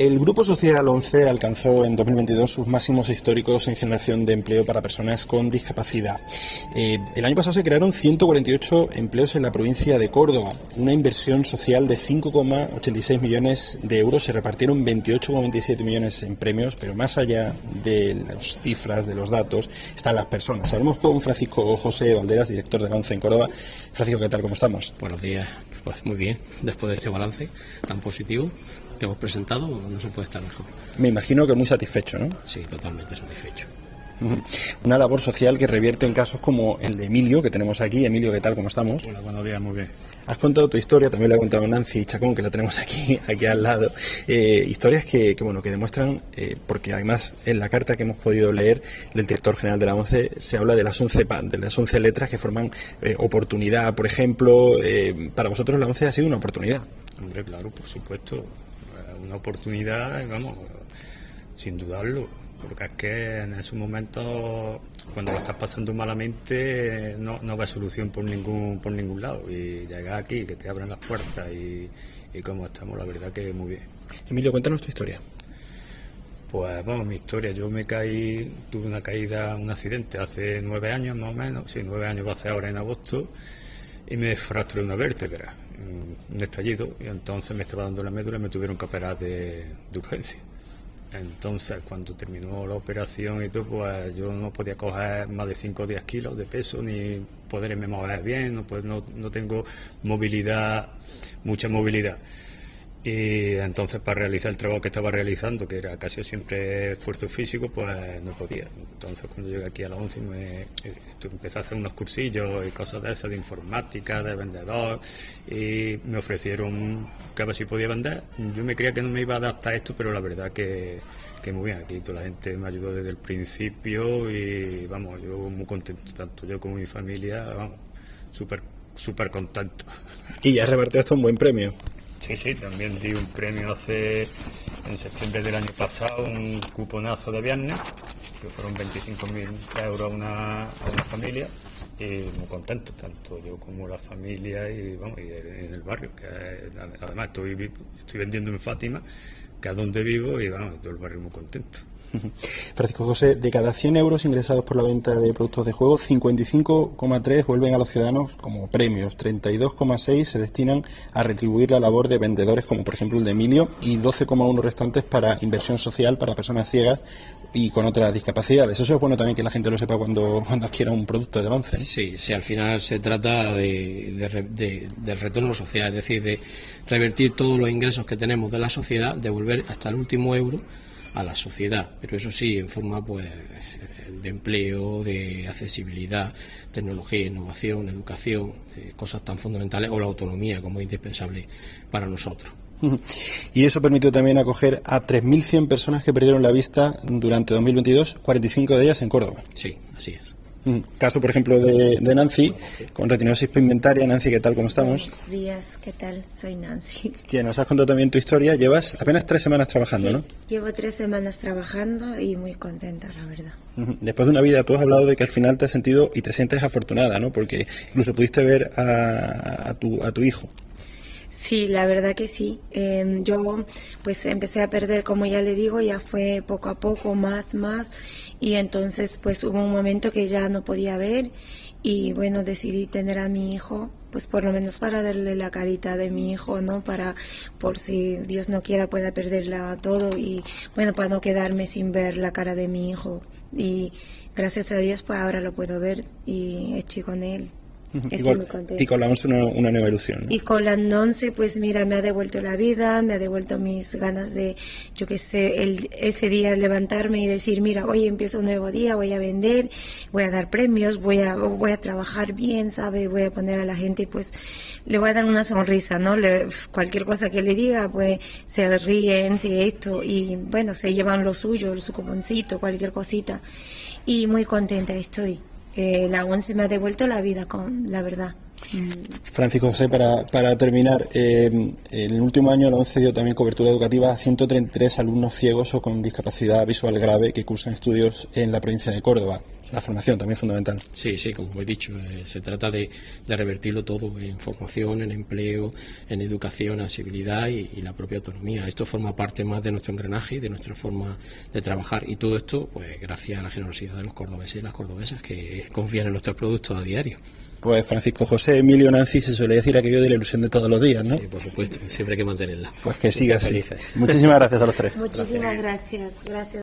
El Grupo Social 11 alcanzó en 2022 sus máximos históricos en generación de empleo para personas con discapacidad. El año pasado se crearon 148 empleos en la provincia de Córdoba, una inversión social de 5,86 millones de euros, se repartieron 28,27 millones en premios, pero más allá de las cifras, de los datos, están las personas. Hablamos con Francisco José Valderas, director de la 11 en Córdoba. Francisco, ¿qué tal? ¿Cómo estamos? Buenos días. Pues muy bien, después de este balance tan positivo que hemos presentado, no se puede estar mejor. Me imagino que muy satisfecho, ¿no? Sí, totalmente satisfecho. Una labor social que revierte en casos como el de Emilio, que tenemos aquí. Emilio, ¿qué tal? ¿Cómo estamos? Hola, buenos días, muy bien. Has contado tu historia, también la ha contado Nancy Chacón, que la tenemos aquí al lado. Historias que demuestran, porque además en la carta que hemos podido leer del director general de la ONCE se habla de las 11 letras que forman oportunidad. Por ejemplo, para vosotros la ONCE ha sido una oportunidad. Hombre, claro, por supuesto. Una oportunidad, vamos, sin dudarlo. Porque es que en esos momentos, cuando lo estás pasando malamente, no ves solución por ningún lado. Y llegar aquí, que te abran las puertas y como estamos, la verdad que muy bien. Emilio, cuéntanos tu historia. Pues bueno, mi historia, yo tuve una caída, un accidente hace 9 años más o menos, sí, 9 años va a ser ahora en agosto, y me fracturé una vértebra, un estallido, y entonces me estaba dando la médula y me tuvieron que operar de urgencia. Entonces, cuando terminó la operación y todo, pues yo no podía coger más de 5 o 10 kilos de peso, ni poderme mover bien, no tengo movilidad, mucha movilidad. Y entonces, para realizar el trabajo que estaba realizando, que era casi siempre esfuerzo físico, pues no podía. Entonces, cuando llegué aquí a la 11, empecé a hacer unos cursillos y cosas de esas, de informática, de vendedor, y me ofrecieron que a ver si podía vender. Yo me creía que no me iba a adaptar a esto, pero la verdad que muy bien. Aquí toda la gente me ayudó desde el principio y vamos, yo muy contento, tanto yo como mi familia, vamos, súper contento. Y ya revertió esto un buen premio. Sí, también di un premio en septiembre del año pasado, un cuponazo de viernes, que fueron 25.000 euros a una familia, y muy contento, tanto yo como la familia y en el barrio, que además estoy vendiendo en Fátima, que es donde vivo, y vamos, todo el barrio muy contento. Francisco José, de cada 100 euros ingresados por la venta de productos de juego, 55,3 vuelven a los ciudadanos como premios, 32,6 se destinan a retribuir la labor de vendedores, como por ejemplo el de Emilio, y 12,1 restantes para inversión social para personas ciegas y con otras discapacidades. Eso es bueno también que la gente lo sepa cuando adquiera un producto de avance, ¿no? Sí, al final se trata del retorno social, es decir, de revertir todos los ingresos que tenemos de la sociedad, devolver hasta el último euro a la sociedad, pero eso sí, en forma pues de empleo, de accesibilidad, tecnología, innovación, educación, cosas tan fundamentales, o la autonomía, como es indispensable para nosotros. Y eso permitió también acoger a 3.100 personas que perdieron la vista durante 2022, 45 de ellas en Córdoba. Sí, así es. Caso, por ejemplo, de Nancy, con retinosis pigmentaria. Nancy, ¿qué tal? ¿Cómo estamos? Buenos días, ¿qué tal? Soy Nancy. Que nos has contado también tu historia. Llevas apenas 3 semanas trabajando, sí, ¿no? Llevo 3 semanas trabajando y muy contenta, la verdad. Después de una vida, tú has hablado de que al final te has sentido y te sientes afortunada, ¿no? Porque incluso pudiste ver a tu hijo. Sí, la verdad que sí. Yo pues empecé a perder, como ya le digo, ya fue poco a poco, más, y entonces pues hubo un momento que ya no podía ver y bueno, decidí tener a mi hijo, pues por lo menos para verle la carita de mi hijo, ¿no? Por si Dios no quiera pueda perderla todo y bueno, para no quedarme sin ver la cara de mi hijo. Y gracias a Dios pues ahora lo puedo ver y estoy con él. Y con la 11 una nueva ilusión, ¿no? Y con la 11, pues mira, me ha devuelto la vida, me ha devuelto mis ganas de, yo qué sé, ese día levantarme y decir, mira, hoy empiezo un nuevo día, voy a vender, voy a dar premios, voy a trabajar bien, ¿sabe? Voy a poner a la gente, pues, le voy a dar una sonrisa, ¿no? Cualquier cosa que le diga, pues, se ríen, si esto, y bueno, se llevan lo suyo, su cuponcito, cualquier cosita. Y muy contenta estoy. La 11 me ha devuelto la vida, la verdad. Francisco José, para terminar, en el último año la 11 dio también cobertura educativa a 133 alumnos ciegos o con discapacidad visual grave que cursan estudios en la provincia de Córdoba. La formación también es fundamental. Sí, como he dicho, se trata de revertirlo todo en formación, en empleo, en educación, accesibilidad y la propia autonomía. Esto forma parte más de nuestro engranaje y de nuestra forma de trabajar, y todo esto pues gracias a la generosidad de los cordobeses y las cordobesas que confían en nuestros productos a diario. Pues Francisco José Emilio Nancy, se suele decir aquello de la ilusión de todos los días, ¿no? Sí, por supuesto, siempre hay que mantenerla. Pues que siga así. Muchísimas gracias a los tres. Muchísimas gracias.